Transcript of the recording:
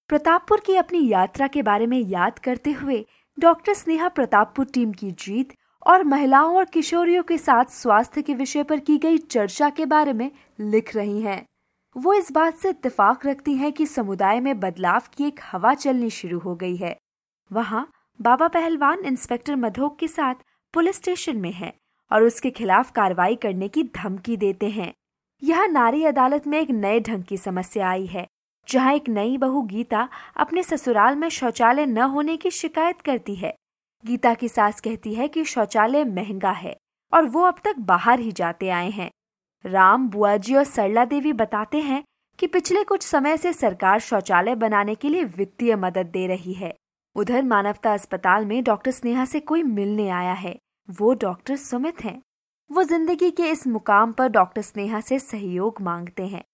प्रतापपुर की अपनी यात्रा के बारे में याद करते हुए डॉक्टर स्नेहा प्रतापपुर टीम की जीत और महिलाओं और किशोरियों के साथ स्वास्थ्य के विषय पर की गई चर्चा के बारे में लिख रही हैं। वो इस बात से इत्तेफाक रखती हैं कि समुदाय में बदलाव की एक हवा चलनी शुरू हो गई है। वहाँ बाबा पहलवान इंस्पेक्टर मधोक के साथ पुलिस स्टेशन में हैं और उसके खिलाफ कार्रवाई करने की धमकी देते हैं। यह नारी अदालत में एक नए ढंग की समस्या आई है, जहां एक नई बहू गीता अपने ससुराल में शौचालय न होने की शिकायत करती है। गीता की सास कहती है कि शौचालय महंगा है और वो अब तक बाहर ही जाते आए हैं। राम, बुआजी और सरला देवी बताते हैं कि पिछले कुछ समय से सरकार शौचालय बनाने के लिए वित्तीय मदद दे रही है। उधर मानवता अस्पताल में डॉक्टर स्नेहा से कोई मिलने आया है। वो डॉक्टर सुमित हैं। वो जिंदगी के इस मुकाम पर डॉक्टर स्नेहा से सहयोग मांगते हैं।